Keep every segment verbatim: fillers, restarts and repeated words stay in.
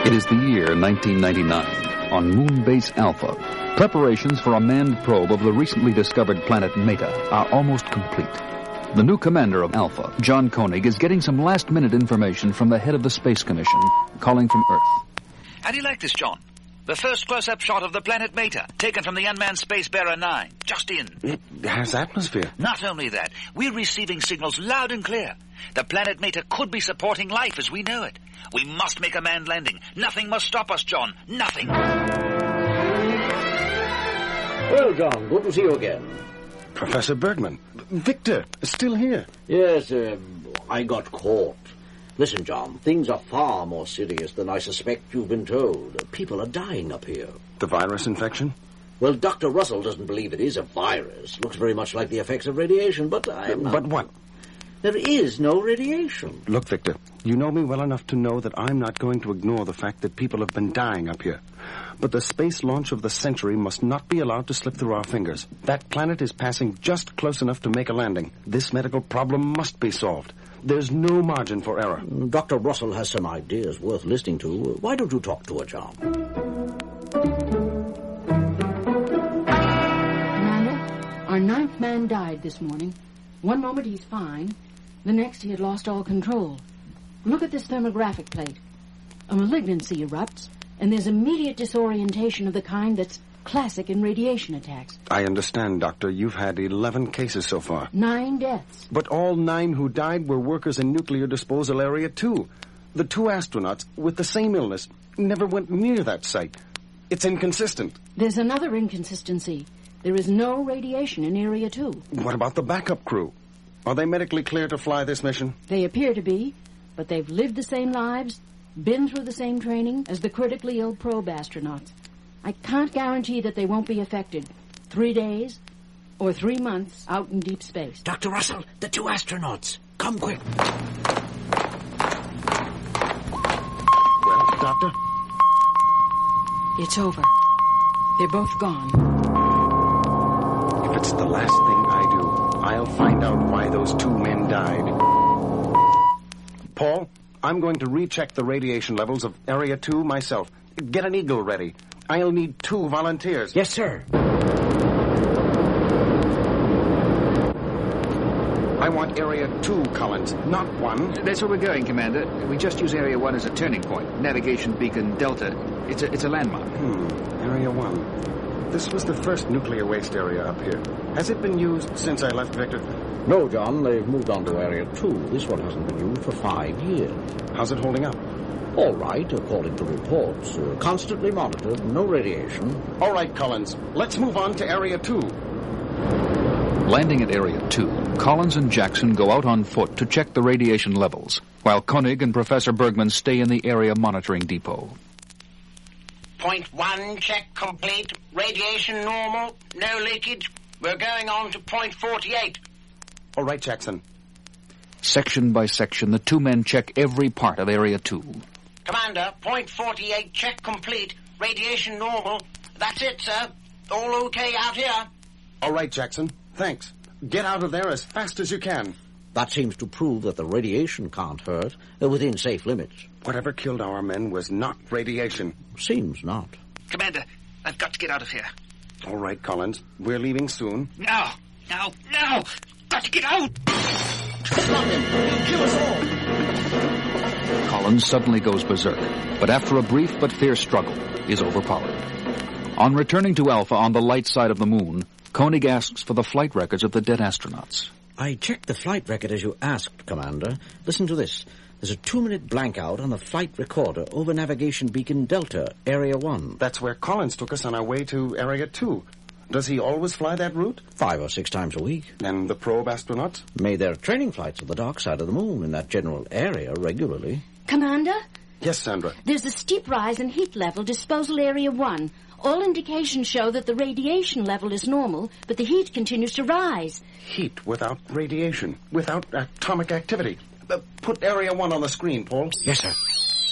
It is the year nineteen ninety-nine. On Moon Base Alpha, preparations for a manned probe of the recently discovered planet Meta are almost complete. The new commander of Alpha, John Koenig, is getting some last-minute information from the head of the Space Commission, calling from Earth. How do you like this, John? The first close-up shot of the planet Meta, taken from the unmanned Space Bearer nine, just in. It has atmosphere. Not only that, we're receiving signals loud and clear. The planet Meta could be supporting life as we know it. We must make a manned landing. Nothing must stop us, John. Nothing. Well, John, good to see you again. Professor Bergman. Victor, still here. Yes, uh, I got caught. Listen, John, things are far more serious than I suspect you've been told. People are dying up here. The virus infection? Well, Doctor Russell doesn't believe it is a virus. Looks very much like the effects of radiation, but I'm not... But what? There is no radiation. Look, Victor, you know me well enough to know that I'm not going to ignore the fact that people have been dying up here. But the space launch of the century must not be allowed to slip through our fingers. That planet is passing just close enough to make a landing. This medical problem must be solved. There's no margin for error. Doctor Russell has some ideas worth listening to. Why don't you talk to her, John? Commander, our ninth man died this morning. One moment he's fine. The next he had lost all control. Look at this thermographic plate. A malignancy erupts, and there's immediate disorientation of the kind that's classic in radiation attacks. I understand, Doctor. You've had eleven cases so far. Nine deaths. But all nine who died were workers in Nuclear Disposal Area two. The two astronauts with the same illness never went near that site. It's inconsistent. There's another inconsistency. There is no radiation in Area two. What about the backup crew? Are they medically clear to fly this mission? They appear to be, but they've lived the same lives, been through the same training as the critically ill probe astronauts. I can't guarantee that they won't be affected. Three days or three months out in deep space. Doctor Russell, the two astronauts. Come quick. Well, Doctor? It's over. They're both gone. If it's the last thing I do, I'll find out why those two men died. Paul, I'm going to recheck the radiation levels of Area two myself. Get an eagle ready. I'll need two volunteers. Yes, sir. I want Area two, Collins, not one. That's where we're going, Commander. We just use Area one as a turning point. Navigation beacon Delta. It's a, it's a landmark. Hmm, Area one. This was the first nuclear waste area up here. Has it been used since I left, Victor? No, John, they've moved on to Area two. This one hasn't been used for five years. How's it holding up? All right, according to reports. Uh, constantly monitored, no radiation. All right, Collins. Let's move on to Area two. Landing at Area two, Collins and Jackson go out on foot to check the radiation levels, while Koenig and Professor Bergman stay in the area monitoring depot. Point one, check complete. Radiation normal, no leakage. We're going on to point forty-eight. All right, Jackson. Section by section, the two men check every part of Area two. Commander, point forty-eight, check complete. Radiation normal. That's it, sir. All okay out here. All right, Jackson. Thanks. Get out of there as fast as you can. That seems to prove that the radiation can't hurt, uh, within safe limits. Whatever killed our men was not radiation. Seems not. Commander, I've got to get out of here. All right, Collins. We're leaving soon. Now! Now! Now! Got to get out! Stop him! He'll kill us all! Collins suddenly goes berserk, but after a brief but fierce struggle, is overpowered. On returning to Alpha on the light side of the moon, Koenig asks for the flight records of the dead astronauts. I checked the flight record as you asked, Commander. Listen to this. There's a two-minute blankout on the flight recorder over navigation beacon Delta, Area one. That's where Collins took us on our way to Area two. Does he always fly that route? Five or six times a week. And the probe astronauts? Made their training flights at the dark side of the moon in that general area regularly. Commander? Yes, Sandra. There's a steep rise in heat level, disposal Area one. All indications show that the radiation level is normal, but the heat continues to rise. Heat without radiation, without atomic activity. Uh, put Area one on the screen, Paul. Yes, sir.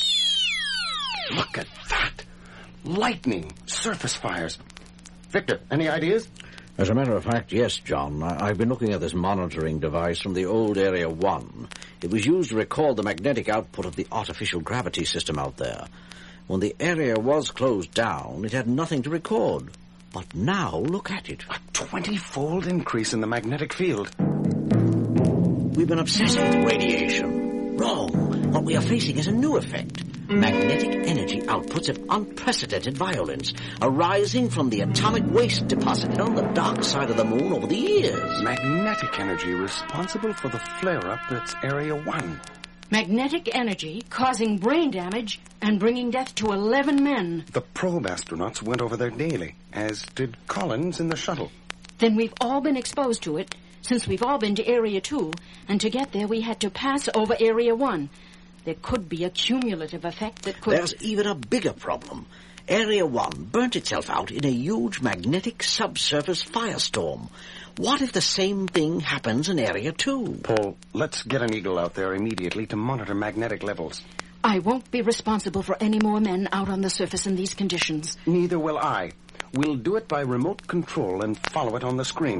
Look at that. Lightning, surface fires. Victor, any ideas? As a matter of fact, yes, John. I- I've been looking at this monitoring device from the old Area one. It was used to record the magnetic output of the artificial gravity system out there. When the area was closed down, it had nothing to record. But now, look at it. A twenty-fold increase in the magnetic field. We've been obsessed with radiation. Wrong. What we are facing is a new effect. Magnetic energy outputs of unprecedented violence, arising from the atomic waste deposited on the dark side of the moon over the years. Magnetic energy responsible for the flare-up that's Area one. Magnetic energy causing brain damage and bringing death to eleven men. The probe astronauts went over there daily, as did Collins in the shuttle. Then we've all been exposed to it, since we've all been to Area two, and to get there we had to pass over Area one. There could be a cumulative effect that could... There's even a bigger problem. Area one burnt itself out in a huge magnetic subsurface firestorm. What if the same thing happens in Area two? Paul, let's get an Eagle out there immediately to monitor magnetic levels. I won't be responsible for any more men out on the surface in these conditions. Neither will I. We'll do it by remote control and follow it on the screen.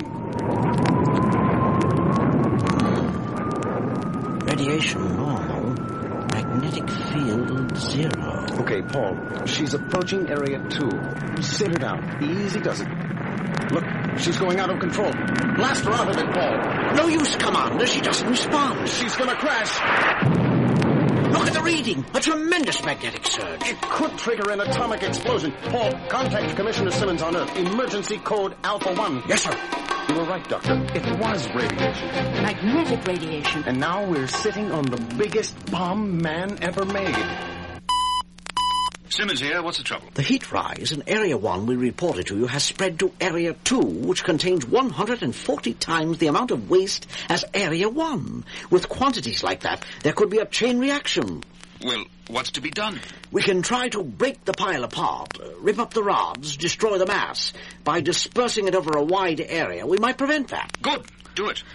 Radiation normal. Magnetic field zero. Okay, Paul, she's approaching Area two. Sit her down. Easy does it. Look, she's going out of control. Blast her out of it, Paul. No use, Commander. She doesn't respond. She's gonna crash. Look at the reading. A tremendous magnetic surge. It could trigger an atomic explosion. Paul, contact Commissioner Simmons on Earth. Emergency code Alpha one. Yes, sir. You were right, Doctor. It was radiation. Magnetic radiation. And now we're sitting on the biggest bomb man ever made. Simmons here. What's the trouble? The heat rise in Area one we reported to you has spread to Area two, which contains one hundred forty times the amount of waste as Area one. With quantities like that, there could be a chain reaction. Well, what's to be done? We can try to break the pile apart, uh, rip up the rods, destroy the mass. By dispersing it over a wide area, we might prevent that. Good. Do it.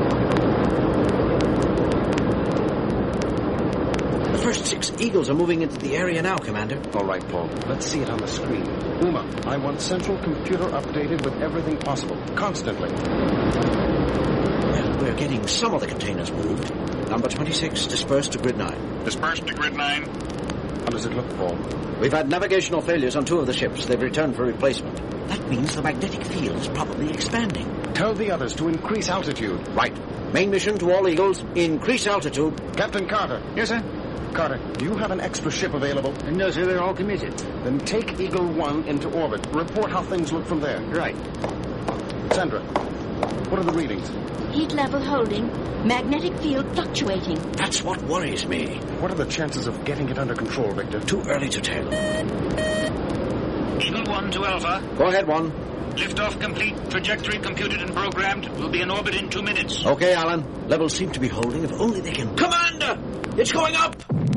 The first six Eagles are moving into the area now, Commander. All right, Paul. Let's see it on the screen. Uma, I want central computer updated with everything possible, constantly. Well, we're getting some of the containers moved. Number twenty-six dispersed to Grid nine. Dispersed to Grid nine. How does it look, Paul? We've had navigational failures on two of the ships. They've returned for replacement. That means the magnetic field is probably expanding. Tell the others to increase altitude. Right. Main mission to all Eagles, increase altitude. Captain Carter. Yes, sir? Carter, do you have an extra ship available? No, sir. They're all committed. Then take Eagle one into orbit. Report how things look from there. Right. Sandra, what are the readings? Heat level holding. Magnetic field fluctuating. That's what worries me. What are the chances of getting it under control, Victor? Too early to tell. Eagle one to Alpha. Go ahead, one. Liftoff complete. Trajectory computed and programmed. We'll be in orbit in two minutes. Okay, Alan. Levels seem to be holding. If only they can... Commander! It's going up!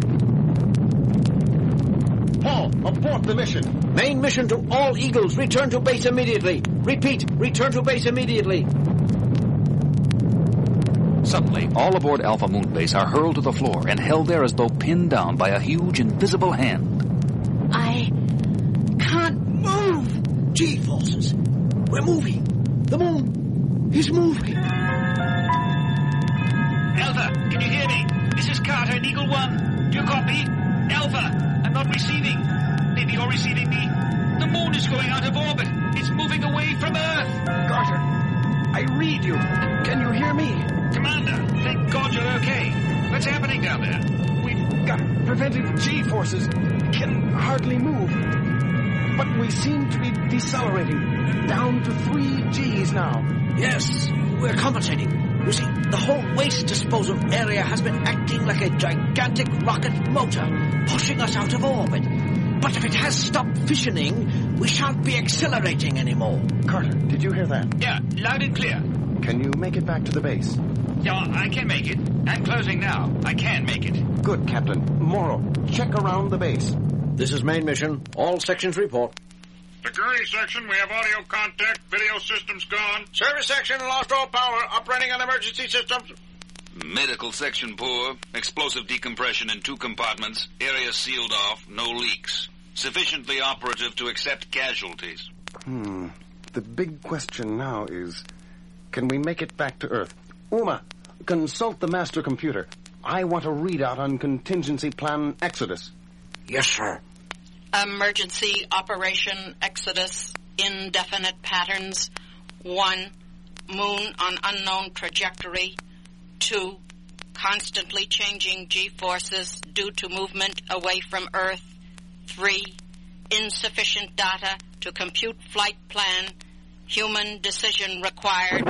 Paul, abort the mission. Main mission to all Eagles. Return to base immediately. Repeat, return to base immediately. Suddenly, all aboard Alpha Moon Base are hurled to the floor and held there as though pinned down by a huge invisible hand. I can't move. G-forces. We're moving. The moon is moving. Alpha, can you hear me? This is Carter and Eagle one. Do you copy? Alpha, I'm not receiving. Maybe you're receiving me. The moon is going out of orbit. It's moving away from Earth. Carter, I read you. Can you hear me? Commander, thank God you're okay. What's happening down there? We've got preventive G-forces. Can hardly move. But we seem to be decelerating. Down to three G's now. Yes, we're compensating. You see, the whole waste disposal area has been acting like a gigantic rocket motor, pushing us out of orbit. But if it has stopped fissioning, we shan't be accelerating anymore. Carter, did you hear that? Yeah, loud and clear. Can you make it back to the base? Yeah, I can make it. I'm closing now. I can make it. Good, Captain. Morrow, check around the base. This is main mission. All sections report. The Gurney section, we have audio contact, video systems gone. Service section lost all power, operating on emergency systems. Medical section poor. Explosive decompression in two compartments. Area sealed off. No leaks. Sufficiently operative to accept casualties. Hmm. The big question now is, can we make it back to Earth? Uma, consult the master computer. I want a readout on contingency plan Exodus. Yes, sir. Emergency Operation Exodus, indefinite patterns. One, moon on unknown trajectory. Two, constantly changing G-forces due to movement away from Earth. Three, insufficient data to compute flight plan. Human decision required.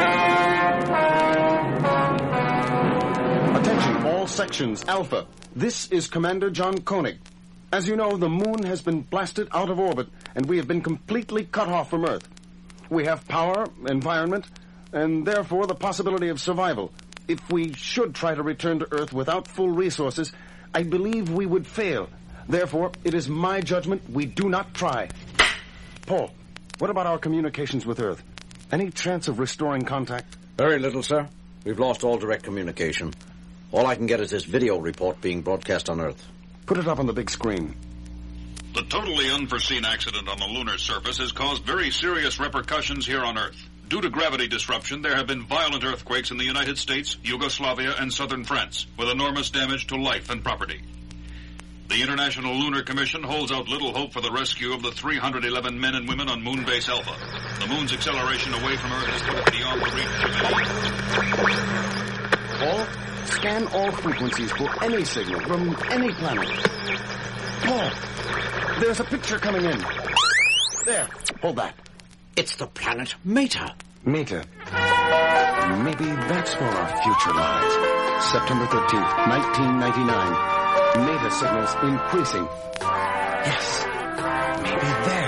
Attention, all sections. Alpha. This is Commander John Koenig. As you know, the moon has been blasted out of orbit, and we have been completely cut off from Earth. We have power, environment, and therefore the possibility of survival. If we should try to return to Earth without full resources, I believe we would fail. Therefore, it is my judgment we do not try. Paul, what about our communications with Earth? Any chance of restoring contact? Very little, sir. We've lost all direct communication. All I can get is this video report being broadcast on Earth. Put it up on the big screen. The totally unforeseen accident on the lunar surface has caused very serious repercussions here on Earth. Due to gravity disruption, there have been violent earthquakes in the United States, Yugoslavia, and southern France, with enormous damage to life and property. The International Lunar Commission holds out little hope for the rescue of the three hundred eleven men and women on Moonbase Alpha. The moon's acceleration away from Earth has put it beyond the reach of any. Paul, scan all frequencies for any signal from any planet. Paul, there's a picture coming in. There, hold that. It's the planet Meta. Meta. Maybe that's where our future lies. September thirteenth, nineteen ninety-nine. Meta signals increasing. Yes, maybe there.